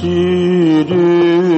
ਸਿਰੇ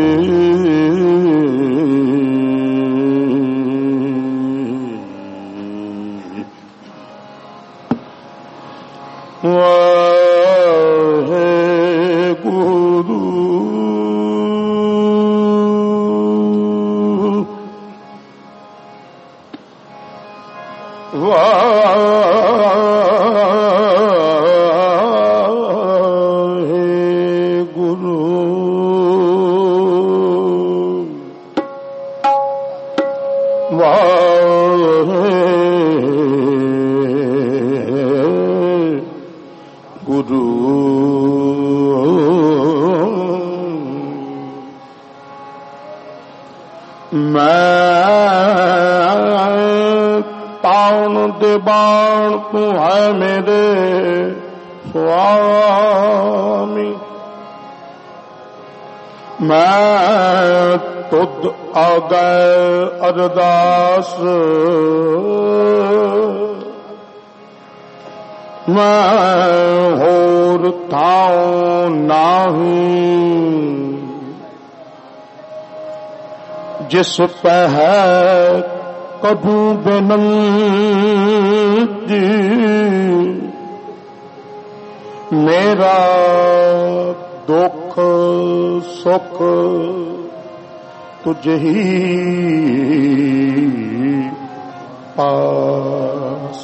ਅਰਦਾਸ ਮੈਂ ਹੋਰ ਥਾਉ ਨਾਹੀ ਜਿਸ ਪੈ ਹੈ ਕਭੂ ਬੇਨੰਤੀ ਮੇਰਾ ਦੁੱਖ ਸੁਖ ਤੁਝ ਹੀ ਪਾਸ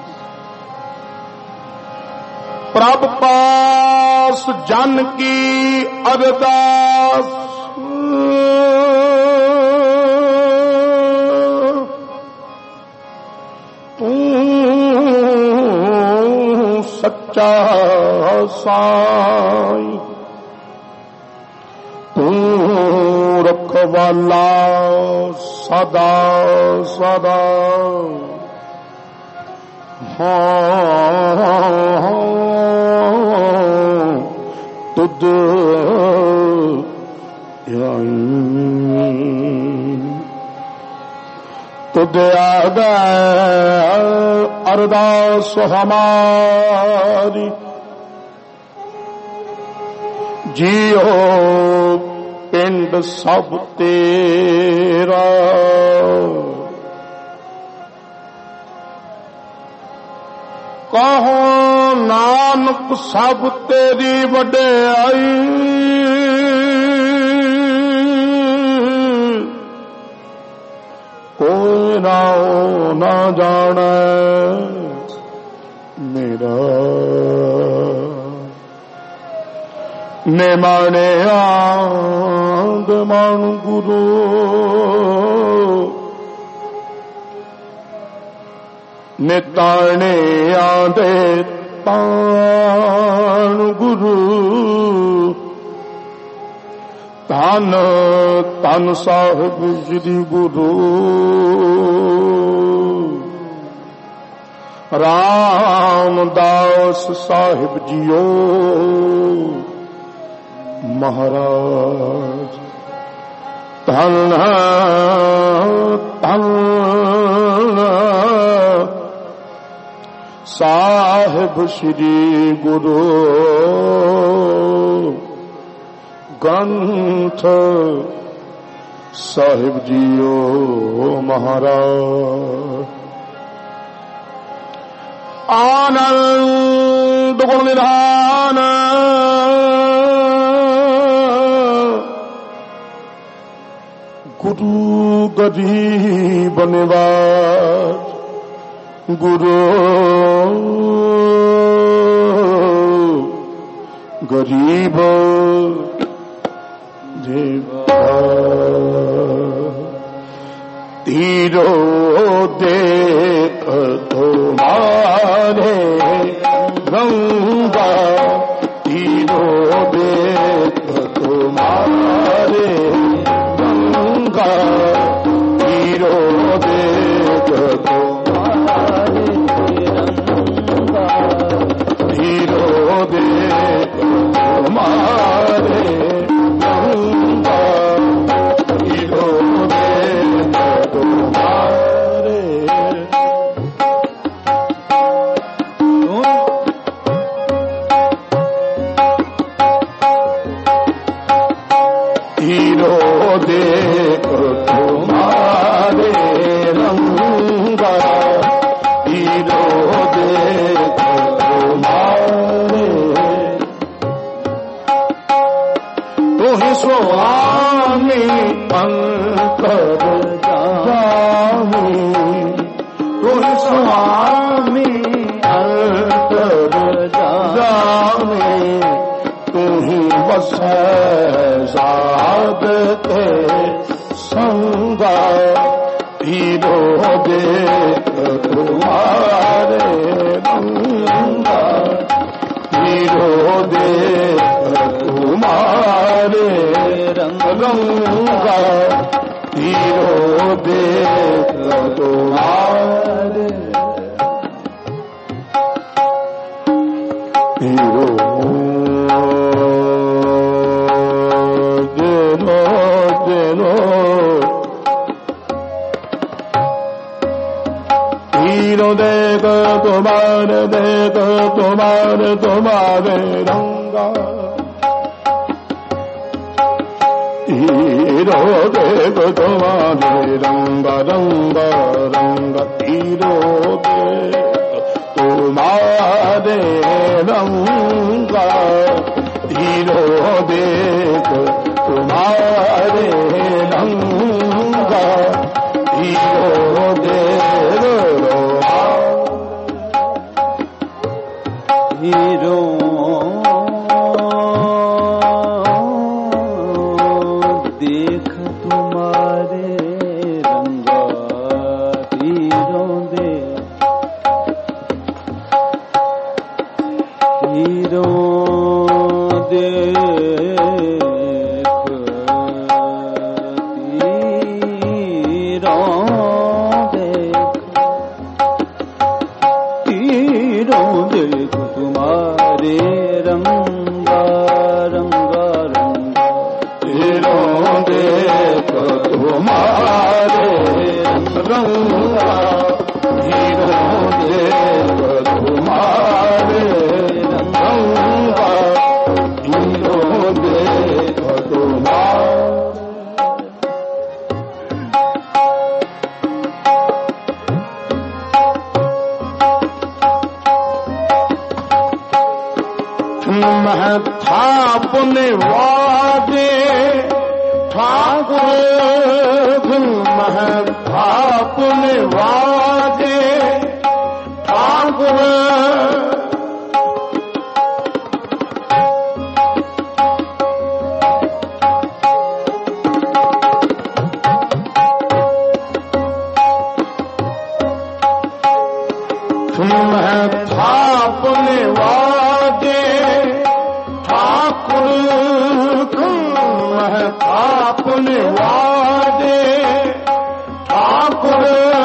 ਪ੍ਰਭ ਪਾਸ ਜਨ ਕੀ ਅਰਦਾਸ ਤੂੰ ਸੱਚਾ ਸਾਈਂ ਤੂੰ ਰਖਵਾਲਾ ਸਦਾ ਸਦਾ ਤੁਧ ਤੁਧ ਆਗਾ ਅਰਦਾਸ ਹਮਾਰੀ ਜੀਓ ਪਿੰਡ ਸਭ ਤੇਰਾ ਕਹੋ ਨਾਨਕ ਸਭ ਤੇਰੀ ਵਡਿਆਈ ਕੋਈ ਨਾਉ ਨਾ ਜਾਣੈ ਮੇਰਾ ਨਿਮਾਣੇ ਆਂਦ ਮਨ ਗੁਰੂ ਨਿਤਾਣੇ ਆਂਦੇ ਤਾਣ ਗੁਰੂ ਧੰਨ ਧੰਨ ਸਾਹਿਬ ਸ੍ਰੀ ਗੁਰੂ ਰਾਮਦਾਸ ਸਾਹਿਬ ਜੀਓ ਮਹਾਰਾਜ ਧੰਨ ਧੰਨ ਸਾਹਿਬ ਸ੍ਰੀ ਗੁਰੂ ਗ੍ਰੰਥ ਸਾਹਿਬ ਜੀਓ ਮਹਾਰਾਜ ਆਨੰਦ ਗੁਣ ਨਿਧਾਨ ਗੁਰੂ ਗਰੀਬ ਨਿਵਾਜ ਗੁਰੂ ਗਰੀਬ तीरो देख तुम्हारे गंगा तीरो देख तुम्हारे गंगा तीरो देख तुम्हारे गंगा तीरो देख तुम्हारे बस साध के संगा हीरो देख तुम्हारे रंगा हीरो देख तुम्हारे रंगा हीरो देख तुम्हारे हीरो हीरो देख तुम्हारे रंगा हीरो देख तुम्हारे रंगा रंगा रंगा हीरो देख तुम्हारे रंगा हीरो देख तुम्हारे रंगा हीरो देख हीरो देख तुम्हारे रंगा हीरो देख थापने वादे ठाकुर थापने वादे ठाकुर थापने वादे थापने वादे ठाकुर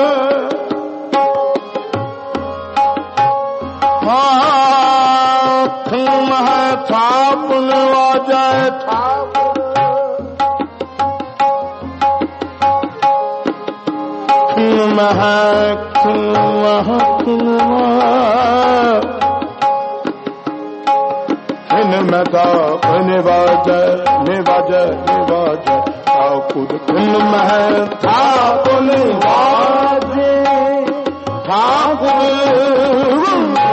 थापने वाजा ठाकुर निवाज ठाकुर थापने वाजे ठाकुर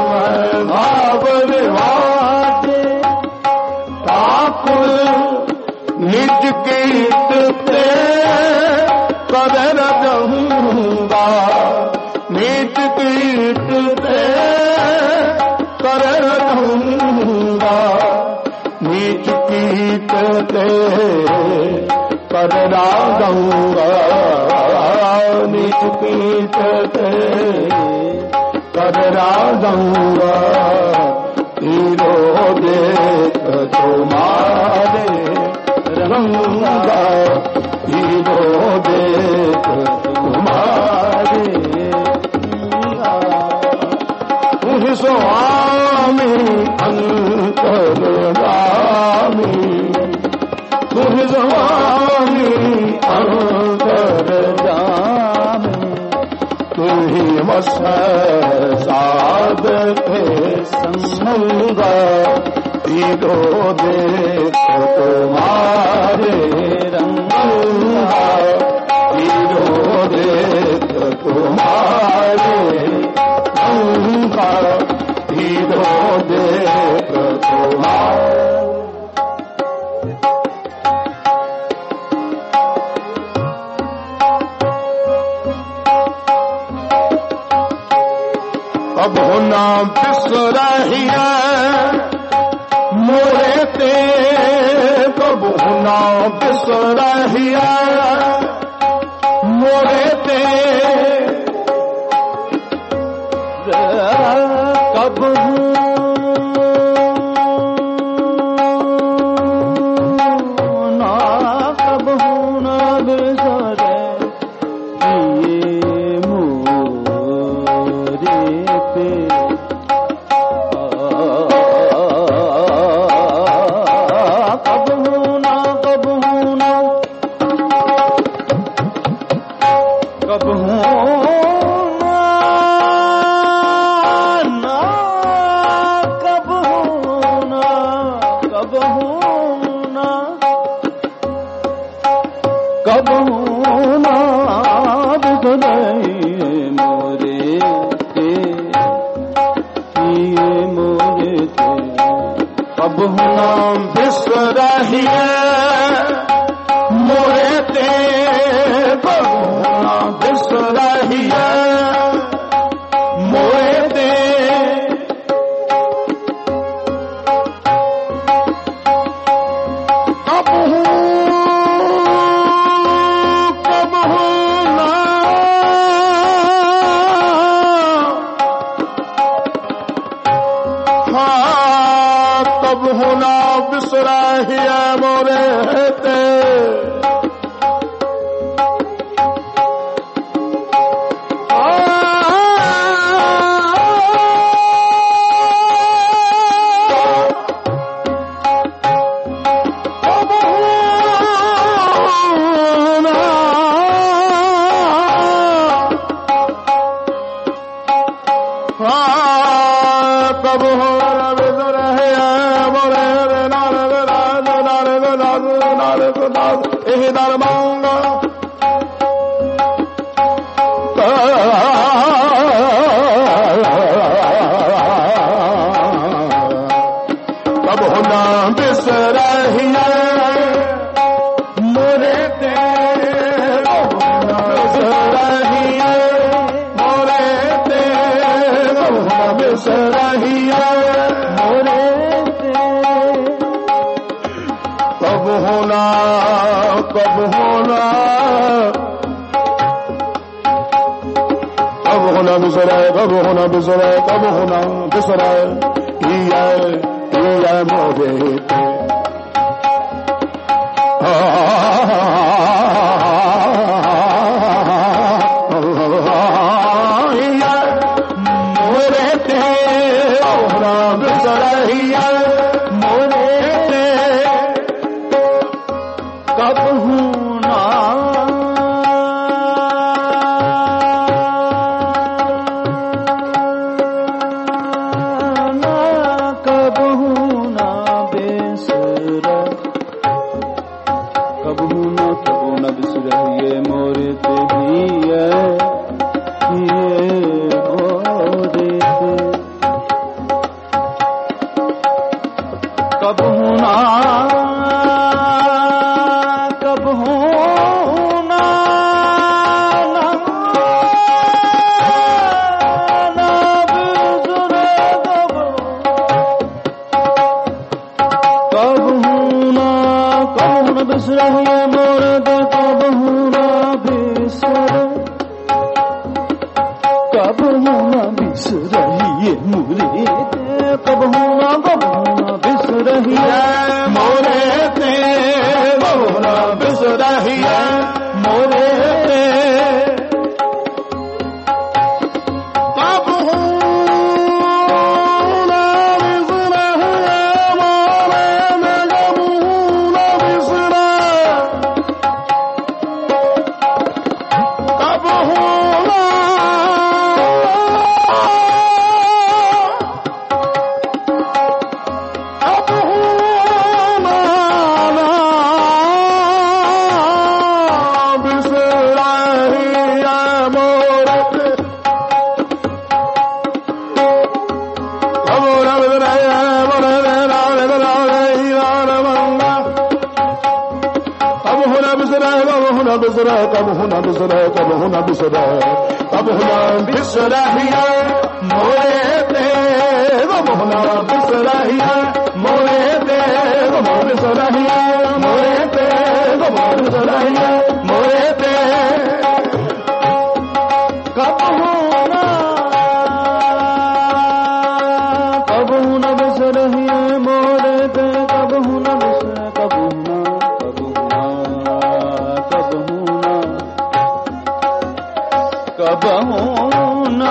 थापने वाजे ठाकुर निज गीत ते कर रहूंगा निज गीत ते कर रहूंगा नीच गीत ते कर रागूंगा नीच गीत ते कर रागूंगा हीरो देख तुम्हारे रंगा हीरो देख तुम्हारे तुझ स्वामी अंतर्यामी तुझ स्वामी अंतर्यामी तुही मस साध के संगा हीरो देख तुम्हारे रंगा हीरो देख तुम्हारे रंगा हीरो देख तुम्हारे अब होना बिसरहिया मोरे ते कबू ना बिसरहिया मोरे ते कबू ना बिसरे मोरे सरहिया मोरे ते गोपाल सरहिया मोरे ते कबहू न बिसरहिए मोरे ते कबहू न बिसर कबहू न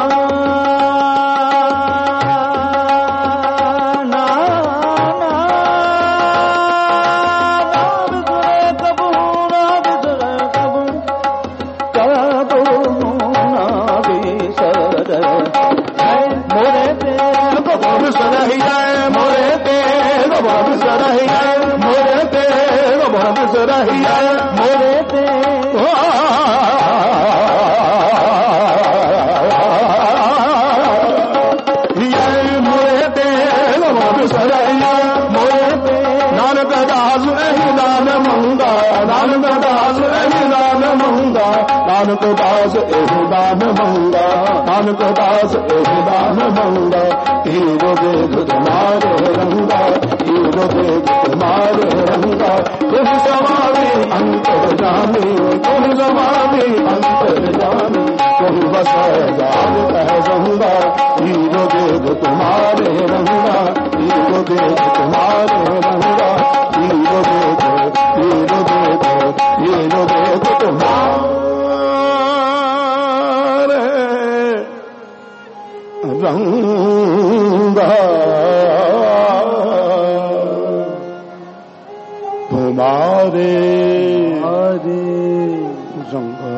नानक दास एहि दान मंगा नानक दास एहि दान मंगा हीरो देख तुम्हारे रंगा हीरो देख तुम्हारे रंगा तुम समावे अंतर जाने तुम समावे अंतर जाने तुम बस जान कह रंगा हीरो देख तुम्हारे रंगा हीरो देख तुम्हारे रंगा हीरो देख हीरो देख हीरो देख तुम्हारे रंगा तुम्हारे रंगा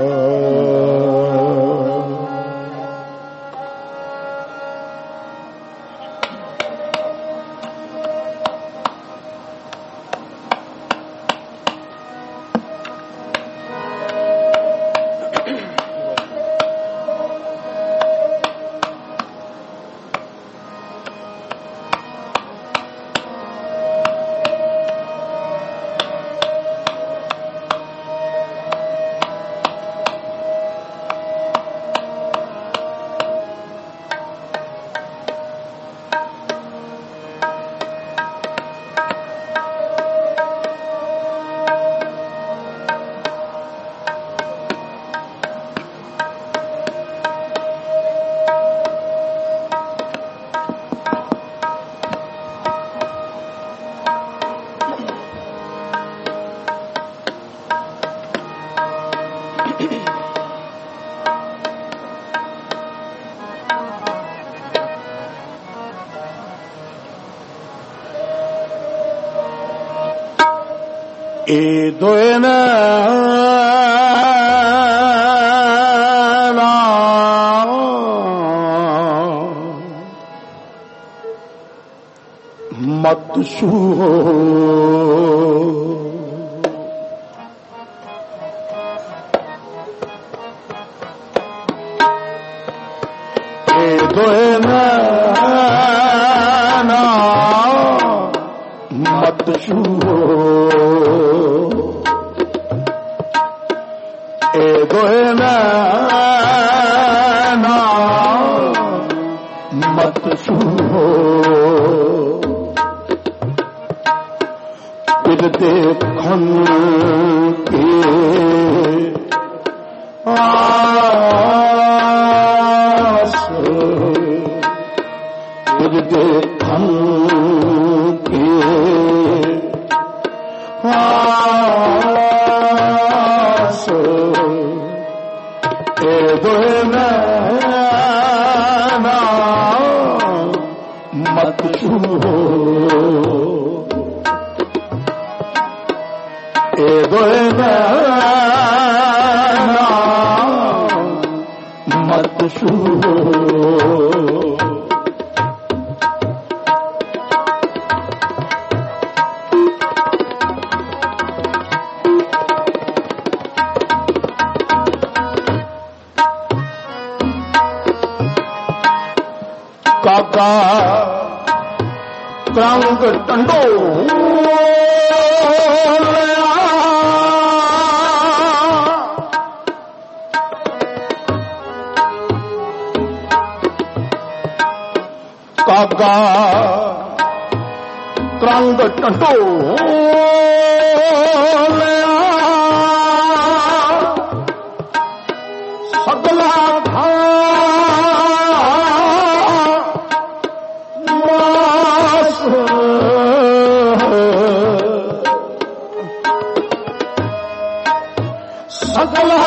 दोन मत छूओ दोन मत छूओ मत छूओ फिर देखन के आस फिर देखन के आस मत छूओ मत छूओ काका क्रंग टंडो काका त्रंग टटोलिया सगला मास सगला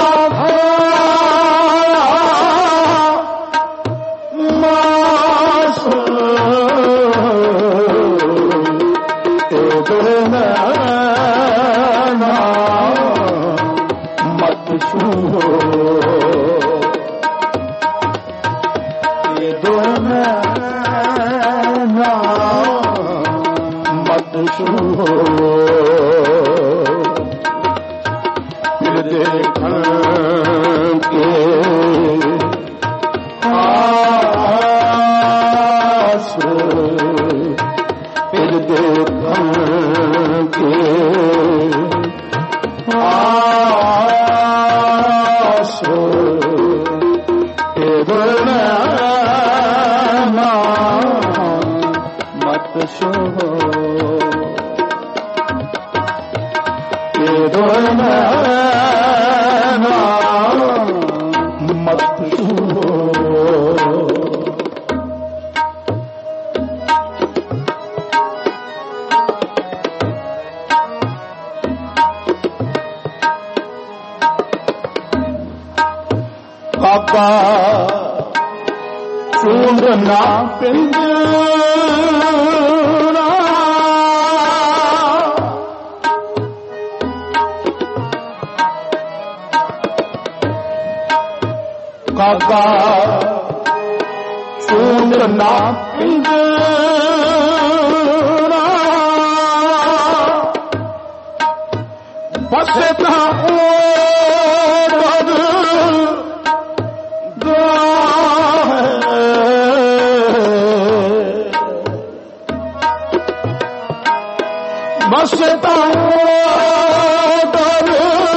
मत छूओ ये दोनों मत छूओ फिर देखन के आस फिर देखन के आस मत छूओ ये दोनों मत छूओ काका चूंडना पिंजरा काका चूंडना पिंजरा बस था बसता दर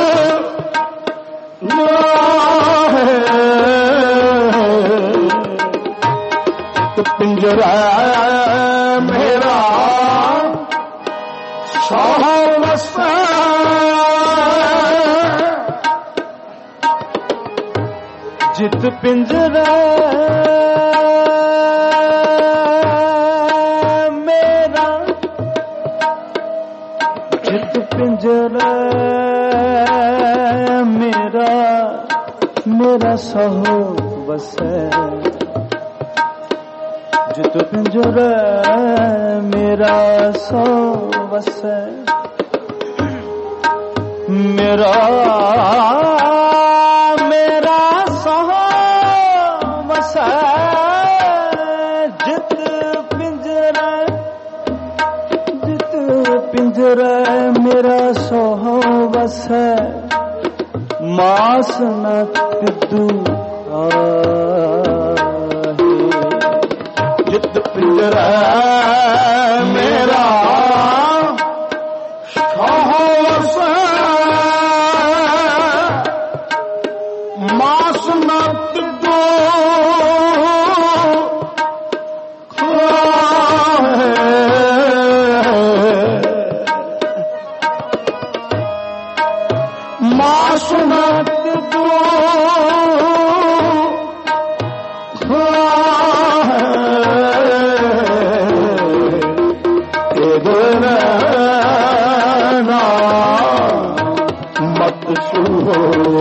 तो पिंजरा मेरा सहवस जित पिंजरा पिंजरा मेरा मेरा सहो बसे जित पिंजरा मेरा सहो बसे मेरा मेरा सहो बसे जित पिंजरा मेरा सोहो बस है मास न पिद्दू जित पिंजरा मेरा सोहो बस मास न पिद्दू मासुमत दो मत छूओ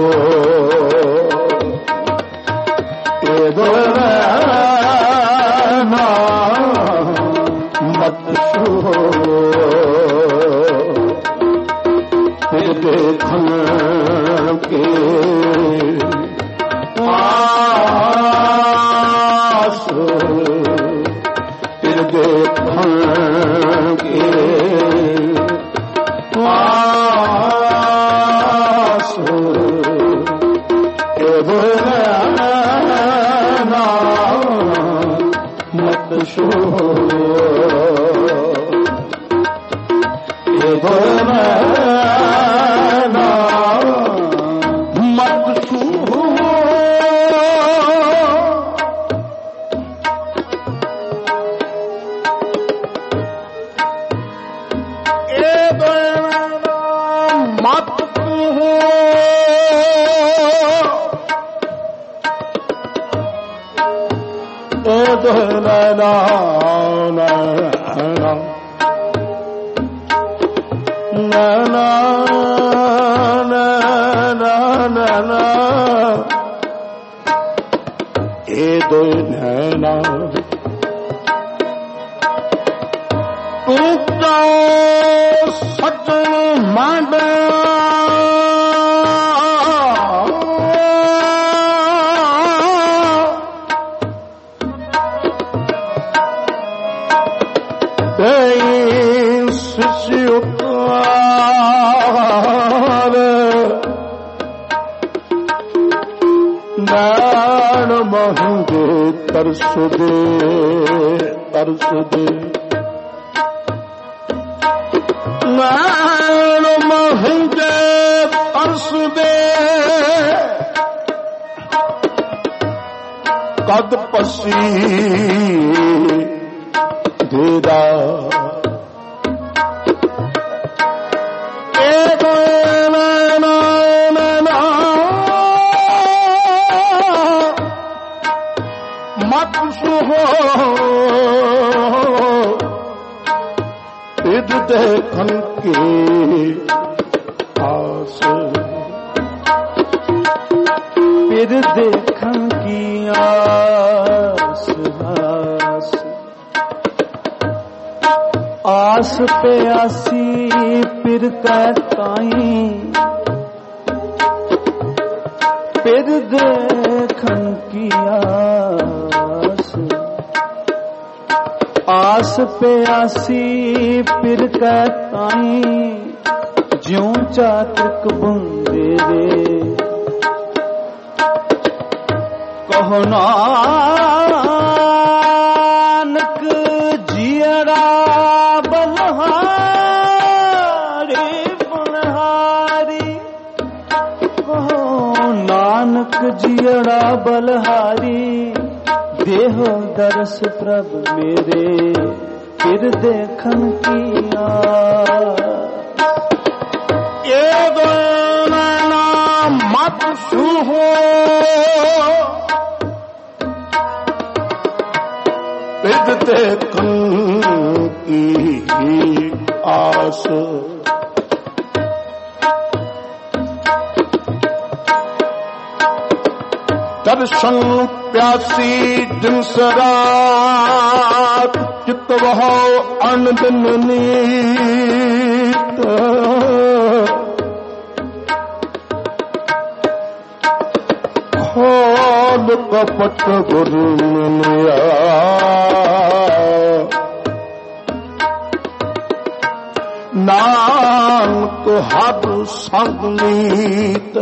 मत छूओ फिर देखन के आस फिर देखन के आस मत छूओ मत हो नैना नैना नैना नैना ए दो नैना तू तो सजन मांड नैन महंगे तरस दे नैन महंगे तरस दे कद पसी देदा देखन की आस फिर देखन की आस आस आस पे आसी फिर कहताई फिर देखन की आस आस पे आसी फिर कहताई ज्यों चातक बुंदे दे कहो नानक जियरा बलहारी बलहारी कहो नानक जियरा बलहारी देहो दरस प्रभ मेरे फिर देखन की ये नैना मत हो फिर देखन की आस दर्शन प्यासी दिन सरात चित वहो अनदिन नीत खोल कपट गुरु मिलिया नानक हद संग नीत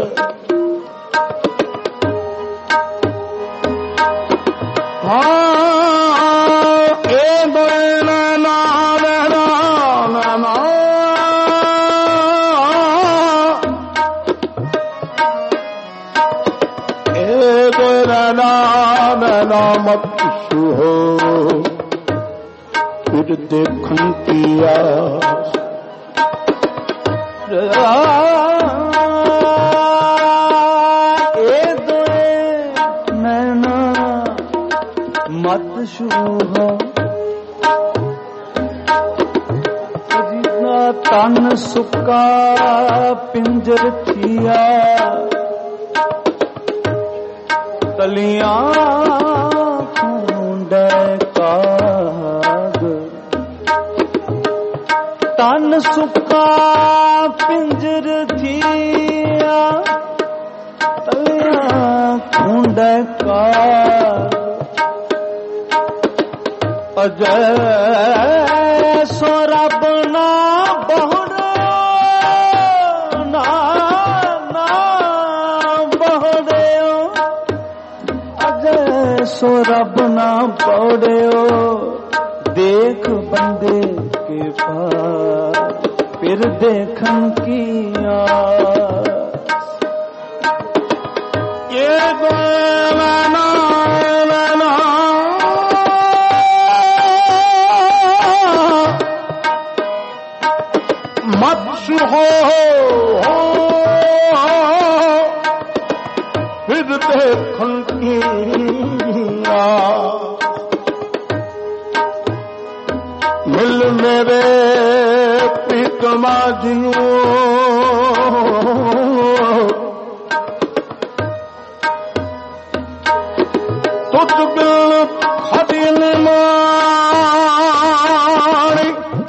मत हो फिर देखन की आस नैना मत हो तन सुका पिंजर थिया तलियां तन सुका पिंजर थिया तलियां खूंड का अजय सो रब ना बहुरो ना ना बहुरो अजय सो रब ना बहुरो देख बंदे के पास फिर देखन की आस ये गोलाना मत हो मिल मेरे प्रीतमा जियो तुझ बिल खदिन मारी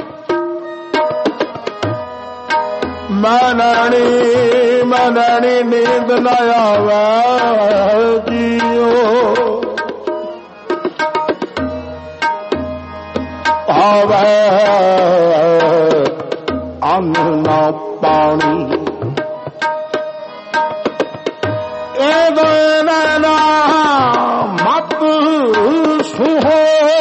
मननी नींद न आवे जियो आवे अन्न न पानी ए नैना मत सुहो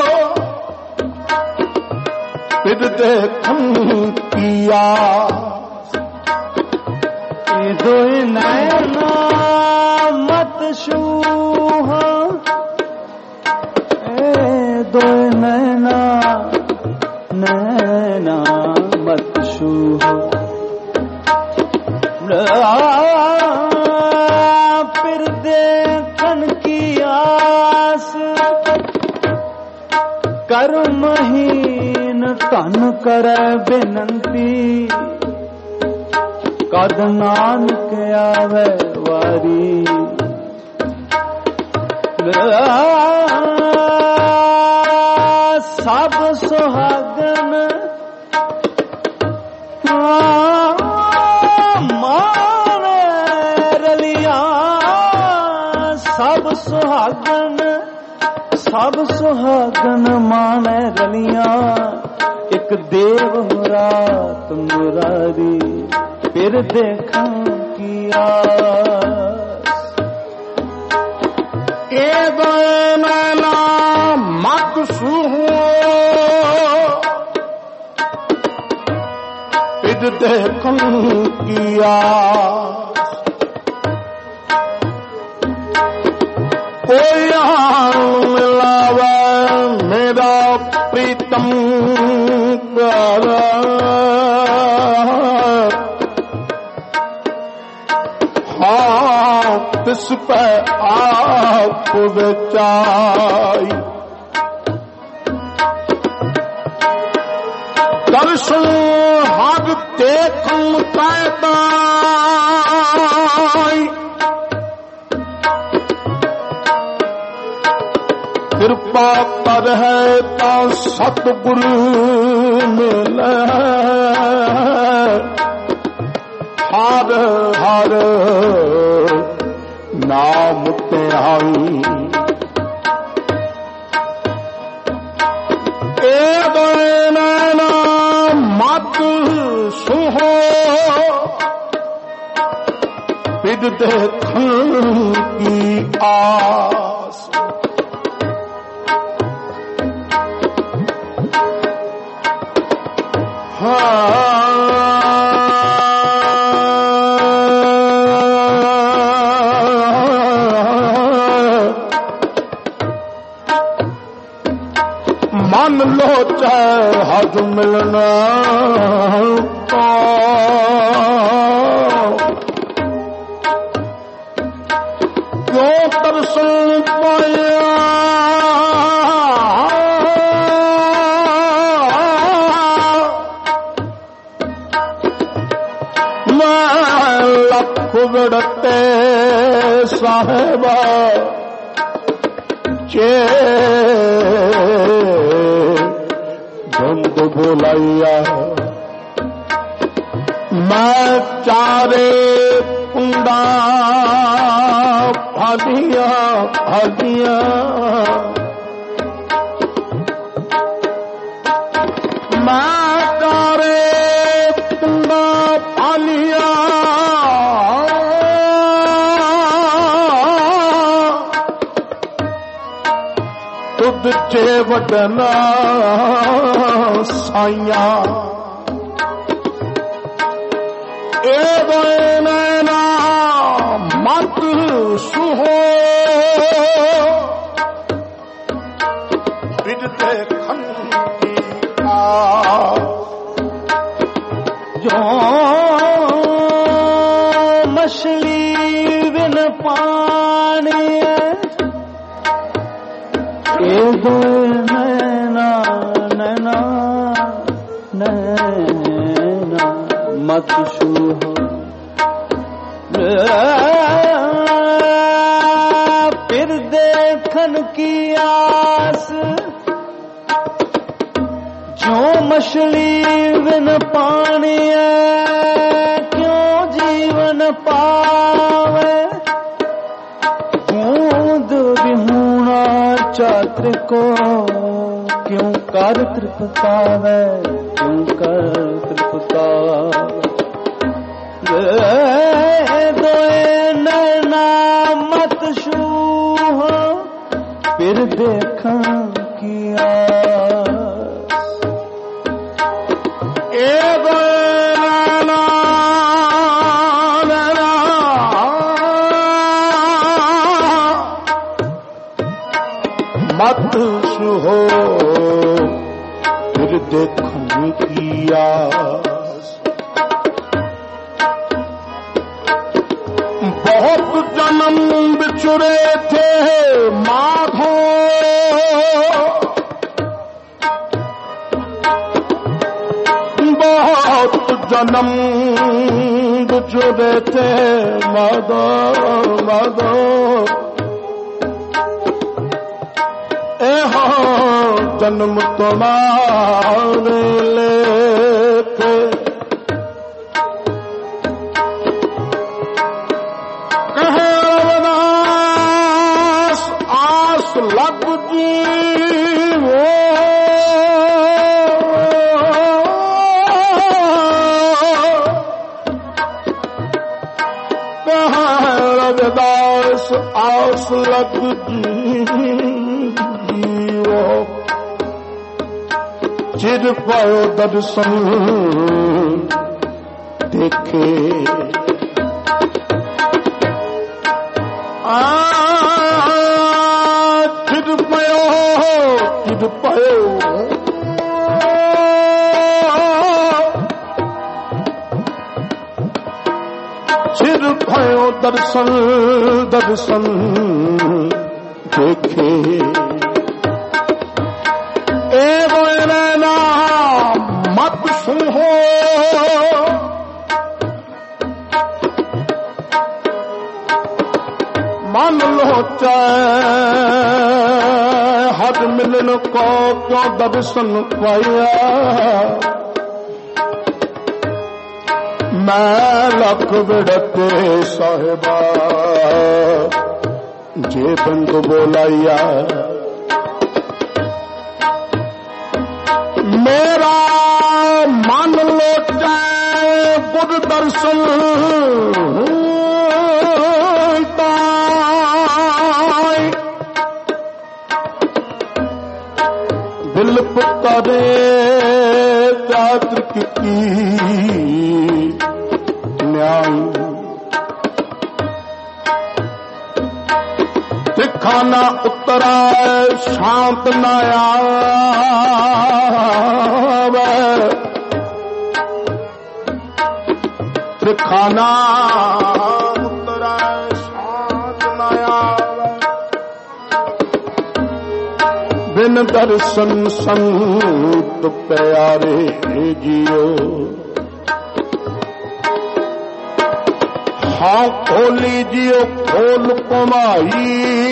पिद देखूं किया दो नैना मत छूहो दो नैना नैना मत छूहो फिर देखन की आस कर महीन तन करे बेनंती कद नानक आवे वारी सब सुहागन मारे रलिया सब सुहागन माने रलिया एक देव मुराद मुरारी फिर देखा की आस ए नैना मत सुहो पिद देखूं की आस कोई मिलावे मेरा प्रीतम कर तिस पे आप बेचाई दर्शन हग देखूं कैदाई कृपा कर है ता सतगुरु मिले हर हर नाम ते आई ए नैना मत सुहो पिद देखूं की आस मन लो चाहे हद मिलना क्यों तरसन पाया मैं लख बिड़ते साहेबा चे धुंध बोलाइया मैं चारे कुंडा भादिया भादिया मैं चारे कुंडा भालिया तुद चे वडना साइया ए नैना मत सुहो बिदते खन की जो मछली बिन पानी ए नैना नैना नैना मत छूहो। फिर देखन की आस जो मछली बिन पानी क्यों जीवन पावे। बूंद विहूणा चात्र को क्यों कर तृप्तावे, क्यों कर तृप्तावे। दोए नैना मत छूहो फिर देखा की आस। ए नैना मत छूहो फिर देखने की आस। बहुत जन्म बिछुड़े थे माधो, बहुत जन्म बिछुड़े थे माधो माधो। जन्म तुम्हारे लेके कहे रविदास आस लग जीवो। कहे रविदास आस लग जीवो। चिर पायो दर्शन देखे, चिर पायो चिर पायो दर्शन दर्शन देखे। मत सुनो मान लो चाहे हद मिलन को क्यों दर्शन पाया। मैं लख बिड़ते साहिबा जे बंद बोलाया। मेरा मान लो चाहे गुरु दर्शन दिल पुकारे चात्र की न्याय। दिखाना उत्तरा शांत नया त्रिखाना उत्तरा शांत नया। बिन दर्शन संत प्यारे जियो। हाँ खोली जियो खोल कमाई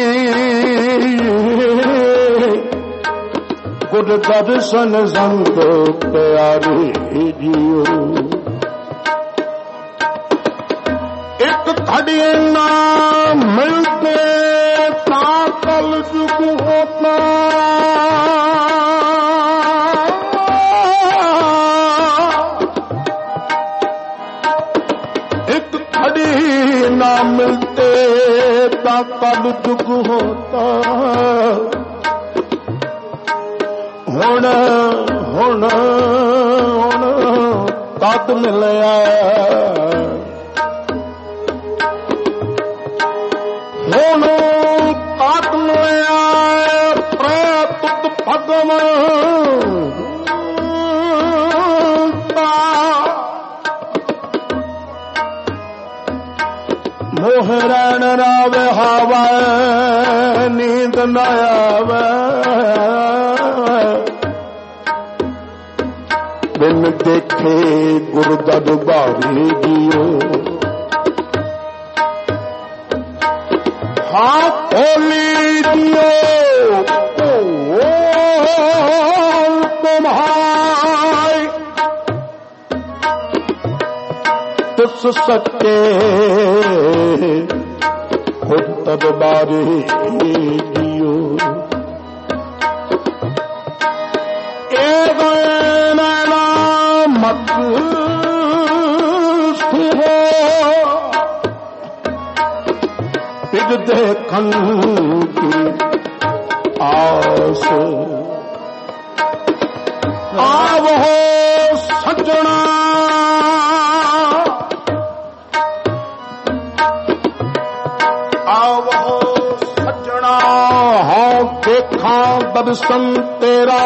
गुर दर्शन संत प्यारे जियो। एक घड़ी ना मिलते ताकल जुग होता। एक घड़ी ना मिलते ताकल जुग होता। हुण हुण हुण तद मिलया। हुण तद मिलया प्रतुत पदम मोह रैन रावे हावा नींद न आवे। बिन देखे गुर दरबारी जियो। हाँ खोली दियो तुम्हारी तुस सके खुद दरबारी जियो। मत सुहो फिर देखन की आस। आवो सजना आवो सजना हाँ देखा दर्शन तेरा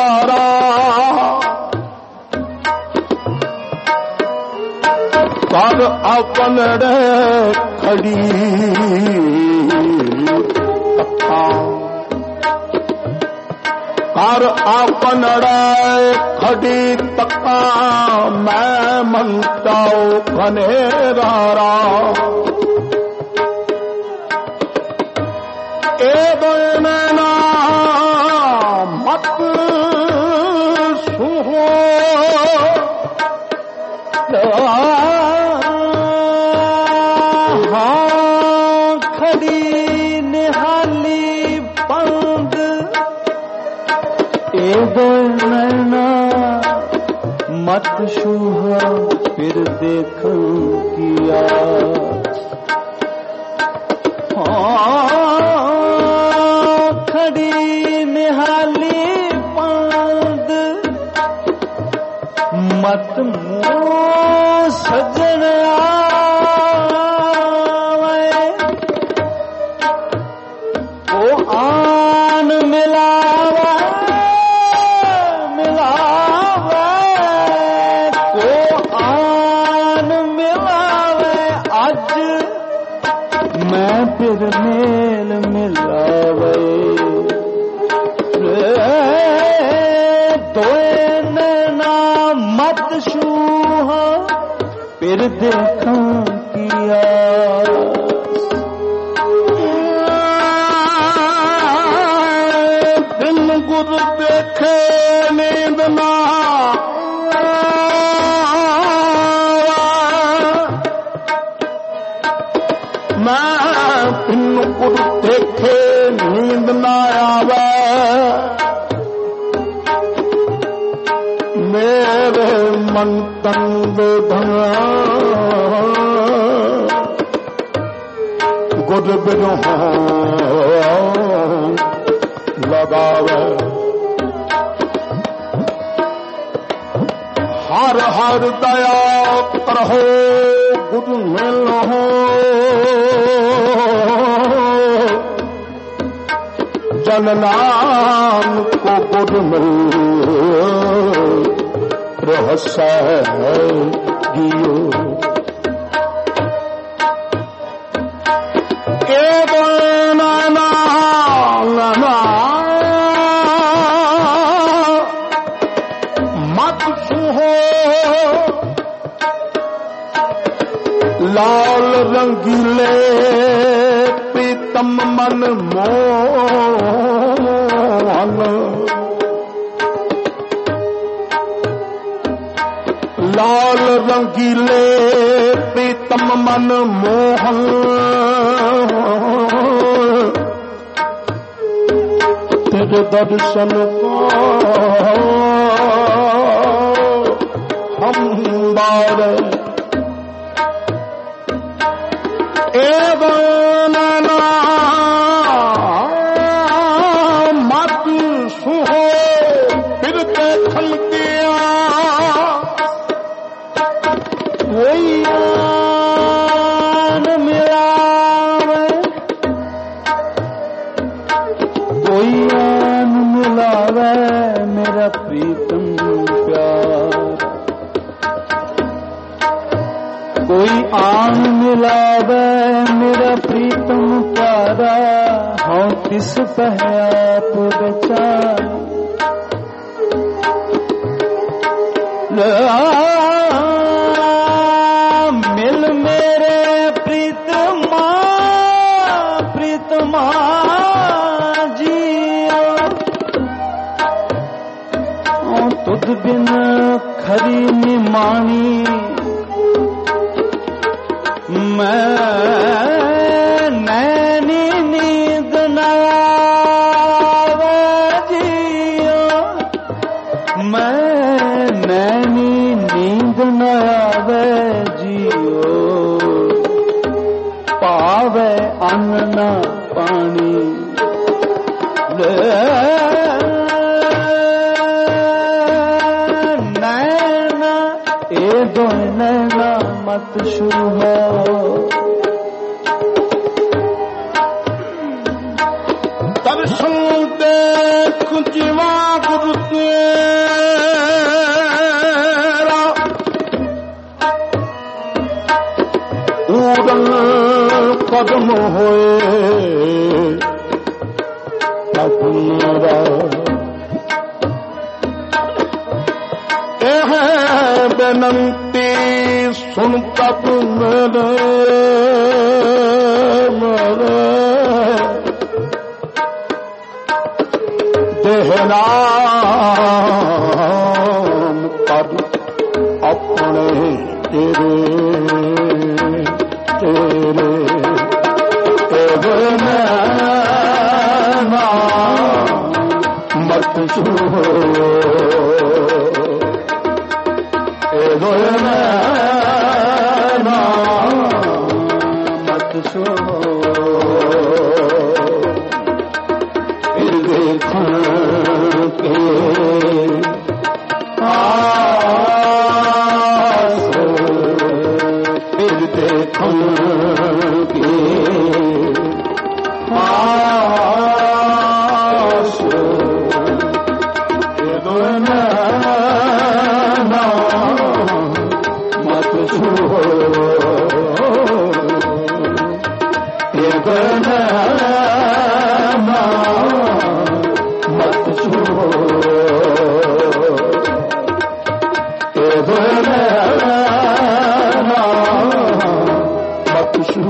कर अपन रे खड़ी तक्का कर अपन रे खड़ी तक्का मैं मनताऊ खनेरा ए नैना मत सुहो मत छूहा फिर देखो किया। खड़ी निहाली पांद मत मोह सजन आवे ओ आन मिलावा फिर मेल मिलावे तोए नैना मत छूहा फिर देखा किया। दिन गुरु देखे नींद ना देखे नींद न आवे मेरे मन तंग धना गुड बिनो लगावे। हर हर दया करहो गुड मिलो जननाम को गुड मिल रहस्य जियो। मत सुहो लाल रंगीले प्रीतम मन मोहन लाल रंगीले प्रीतम मन मोहन तेरे दर्शन को हम बारे मत सुहो फिर देखन किया। कोई आन मिलावे कोई आन मिलावे मेरा प्रीतम प्यार। कोई आन मिलावे मेरा प्रीतम प्यारा हाँ किस पहया पुरचा। ਮਿਲ ਮੇਰੇ ਪ੍ਰੀਤਮਾ ਪ੍ਰੀਤਮਾ ਜੀਓ ਤੁਧ ਬਿਨ ਖਰੀ ਨਿਮਾਣੀ ਮੈਂ ਨੈਣੀ ਨੀਂਦ ਨ ਆਵੇ ਜੀਓ ਮੈਂ ਨੈਣੀ ਨੀਂਦ ਨ ਆਵੇ ਜੀਓ ਪਾਵੇ ਅੰਨ ਨ ਪਾਣੀ ਨੈਣਾ ਇਹ ਦੋਏ ਨੈਣਾ ਮਤ ਸ਼ੁਰੂ ਹੋ ਦਰਸ਼ਨ ਦੇਖ ਜਿਵਾ ਗੁਰੂ ਤੇਰਾ ਊੜਨ ਕਦਮ ਹੋਏ ਤਪੁਰਾ ਇਹ ਬੇਨੰਤੀ ਸੁਣ ਤਪ ਮੇਰੇ ਦੇਹਨਾਮ ਕਰ ਆਪਣੇ ਤੇਰੇ ਤੇਰੇ ਨਾ ਮਤ ਛੂ ਨਾ ਮਤ ਛੂ ਫਿਰ ਦੇਖਣ ਕੇ ਆਸ ਫਿਰ ਦੇਖਣ ਕੇ ਆਸ ਮਤ ਛੂ ਮਤ ਛੂ ਮਤ ਛੂ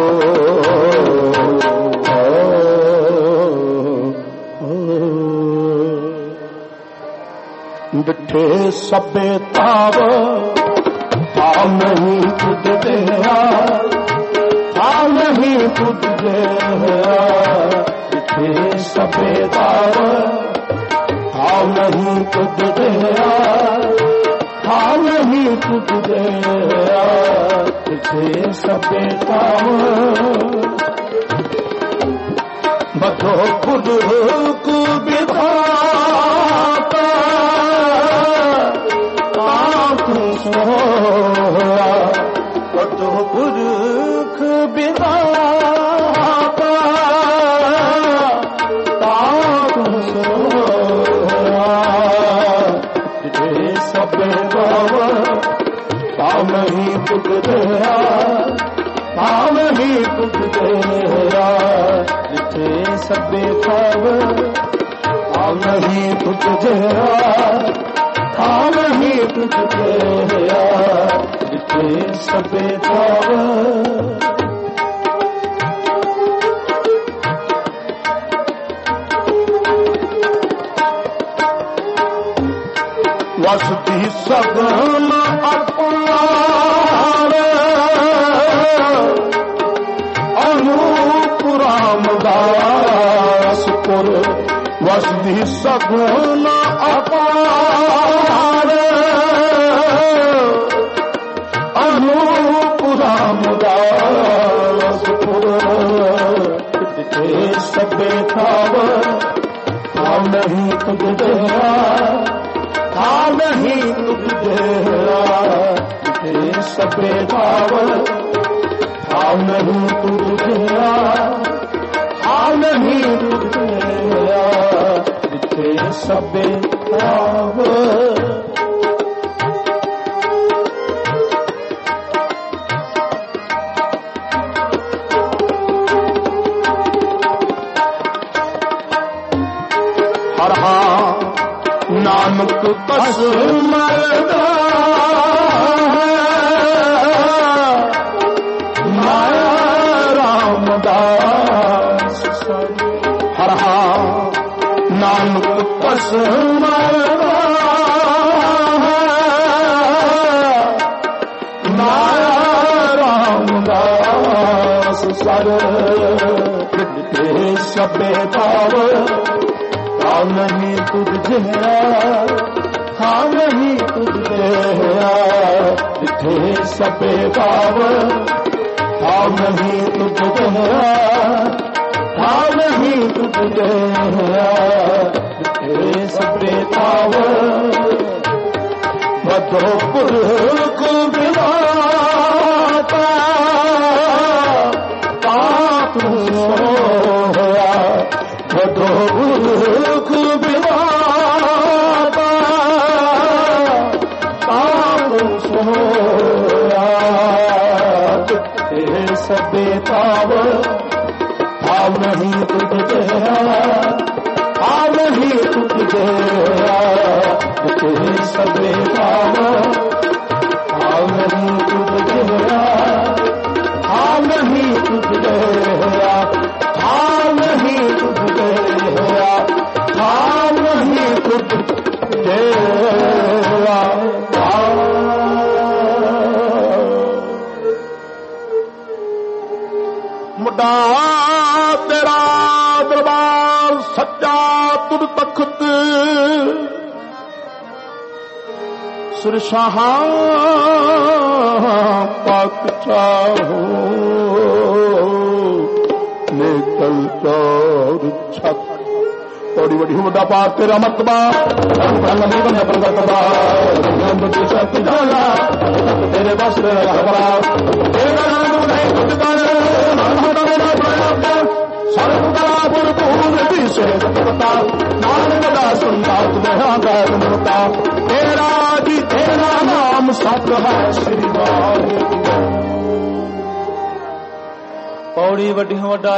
ਡਿਠੇ ਸਭੇ ਤਾਵ ਆਮ ਨਹੀਂ ਤੁਧ ਦੇਆ ਆਮ ਨਹੀਂ ਤੁਧ ਦੇਆ ਡਿਠੇ ਸਭੇ ਤਾਵ ਆਮ ਨਹੀਂ ਤੁਧ ਦੇਆ ਆਮ ਨਹੀਂ ਤੁਧ ਦੇਆ ਡਿਠੇ ਸਭੇ ਤਾਵ ਬਧੋ ਖੁਦ ਕੋ ਵਿਧਾਤਾ ਸੋਇਆ ਬਧੋ ਪੁਰਖ ਵਿਧਾਤਾ ਤਾਪ ਸੋਇਆ ਜਿਥੇ ਸਭੇ ਗਾਵ ਤਾਮ ਹੀ ਤੁਧ ਦੇਆ ਤਾਮ ਹੀ ਤੁਧ ਦੇਆ ਜਿਥੇ ਸਭੇ ਖਾਵ ਤਾਮ ਹੀ ਤੁਧ ਦੇਆ ਤਾਮ ਹੀ ਤੁਧ ਦੇਆ ਜਿਥੇ ਸਭੇ ਖਾਵ ਵਸਦੀ ਸਗਨ ਅਪਾਰ ਅਨੂਪ ਰਾਮਦਾਸ ਪੁਰ ਵਸਦੀ ਸਗਨ ਅਪਾਰ ਅਨੂਪ ਰਾਮਦਾਸ ਪੁਰ ਜਿਥੇ ਸਭੇ ਖਾਵ ਤਾਮ ਨਹੀਂ ਤੁਧ ਦੇਆ ਤਾਮ ਨਹੀਂ ਤੁਧ ਦੇਆ ਜਿਥੇ ਸਭੇ ਖਾਵ ਤਾਮ ਨਹੀਂ ਤੁਧ ਦੇਆ ਤਾਮ ਨਹੀਂ ਤੁਧ ਦੇਆ ਜਿਥੇ ਸਭੇ ਖਾਵ ਨਾਨਕ ਕਸਮ ਮਰਦਾ ਨਾਨਕ ਕਸ ਮਰਦਾ ਮਾਇਆ ਰਾਮਦਾਸ ਸਰ ਤੇ ਸਭੇ ਭਾਵ ਤਾ ਨਹੀਂ ਤੁਝ ਜਿਹਾ ਹਾਂ ਨਹੀਂ ਤੁਝ ਜਿਹਾ ਜਿੱਥੇ ਸਭੇ ਭਾਵ ਤਾ ਨਹੀਂ ਤੁਝ ਜਿਹਾ ਨਹੀਂ ਤੁਝੇ ਤੇਰੇ ਸਭੇ ਭਾਵ ਬਦੋ ਪੁਰਖ ਵਿਵਾਤਾ ਪਾਪ ਹੋਇਆ ਬਦੋ ਪੁਰਖ ਵਿਵਾਤਾ ਪਾਪ ਹੋਇਆ ਤੇਰੇ ਸਭੇ ਭਾਵ ਭਾਵ ਨਹੀਂ ਤੁਝ ਭਾਵ ਨਹੀਂ ਤੁਝ ਤੇਰੇ ਸਭੇ ਭਾਵ ਭਾਵ ਨਹੀਂ ਤੁਝ ਭਾਵ ਨਹੀਂ ਤੁਝ ਭਾਵ ਨਹੀਂ ਤੁਝ ਭਾਵ ਨਹੀਂ ਤੁਝ ਮੁੰਡਾ ਤੇਰਾ ਦਰਬਾਰ ਸੱਚਾ ਤੁਰ ਤਖਤ ਸੁਰਸ਼ਾਹਾਂ ਪਕ ਚਾਹੋ ਨਿਕਲ ਚੌਰ ਛੱਤ ਬੜੀ ਵੱਡੀ ਵੱਡਾ ਪਾਰ ਤੇਰਾ ਮਰਤਬਾ ਨਹੀਂ ਬੰਦਾ ਪ੍ਰਗਟਦਾ ਬੰਦੀ ਸੱਤ ਜਾਣਾ ਤੇਰੇ ਬਸ ਹਵਾ ਤੇਰਾ ਨਾਮ ਨਹੀਂ ਤੁਝਦਾ ਸਰਬਦਾ ਭਰਪੂਰ ਦਿਸੇ ਪਤਾ ਨਾਨਕ ਦਾ ਸੁਣਦਾ ਤੁਮਹਾ ਗਾਇਨਤਾ ਤੇਰਾ ਜੀ ਤੇਰਾ ਨਾਮ ਸਤ ਹੈ ਸ੍ਰੀ ਵਾਹਿਗੁਰੂ ਪੌੜੀ ਵੱਡੀ ਵੱਡਾ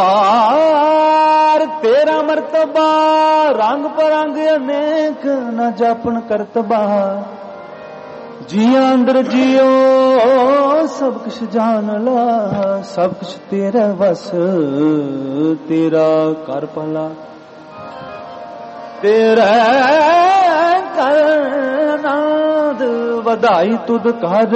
ਅਪਾਰ ਤੇਰਾ ਮਰਤਬਾ ਰੰਗ ਪਰੰਗ ਅਨੇਕ ਨਾ ਜਾਪਣ ਕਰਤਬਾ ਜੀਆਂ ਅੰਦਰ ਜੀਓ ਸਭ ਕੁਛ ਜਾਣ ਲਾ ਸਭ ਕੁਛ ਤੇਰਾ ਵਸ ਤੇਰਾ ਕਰ ਭਲਾ ਤੇਰਾ ਕਰਨਾਦ ਵਧਾਈ ਤੁਧ ਕਰ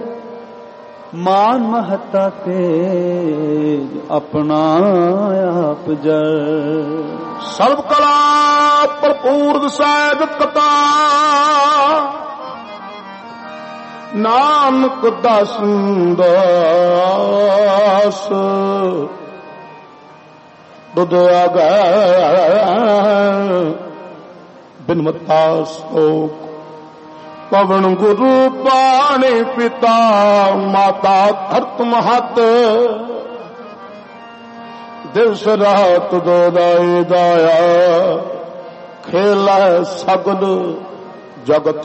ਮਾਨ ਮਹੱਤਾ ਤੇਜ ਆਪਣਾ ਆਪ ਜਰ ਸਰਬ ਕਲਾ ਭਰਪੂਰ ਦਸੈ ਕਤਾ ਨਾਨਕ ਦਾਸਨ ਦਾਸ ਦੁਧ ਆਗਾ ਬਿਨਮਤਾ ਸੋਕ ਪਵਨ ਗੁਰੂ ਪਾਣੀ ਪਿਤਾ ਮਾਤਾ ਧਰਤ ਮਹਤ ਦਿਵਸ ਰਾਤ ਦੋ ਦਾਏ ਦਾਇਆ ਖੇਲਾ ਸਗਲ ਜਗਤ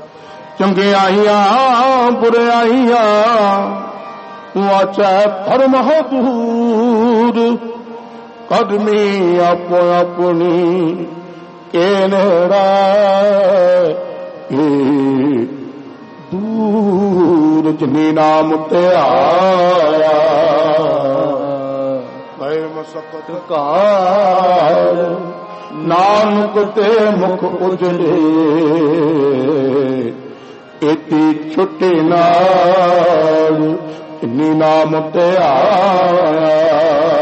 ਚੰਗਿਆਈਆਂ ਬੁਰਾਈਆਂ ਵਾਚੈ ਧਰਮ ਦੂਰ ਕਦਮੀ ਆਪੋ ਆਪਣੀ ਕੇ ਨੇੜਾ ਦੂਰ ਜਿਨੀ ਨਾਮ ਤੇ ਆਇਆ ਮੈਂ ਮਸਕਤ ਕਾਰ ਨਾਨਕ ਤੇ ਮੁਖ ਉਜਲੇ ਇਤੀ ਛੁੱਟੀ ਨਾਲ ਜਿਨੀ ਨਾਮ ਤੇ ਆਇਆ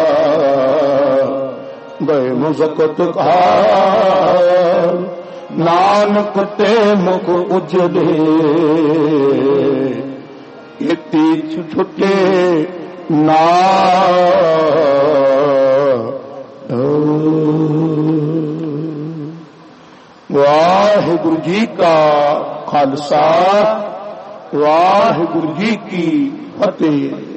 ਗਏ ਮਸਕਤ ਕਾਰ ਨਾਨਕ ਤੇ ਮੁਖ ਉਜਲੇ ਇਤੀ ਛੁੱਟੇ ਨਾ ਵਾਹਿਗੁਰੂ ਜੀ ਕਾ ਖਾਲਸਾ ਵਾਹਿਗੁਰੂ ਜੀ ਕੀ ਫਤਿਹ।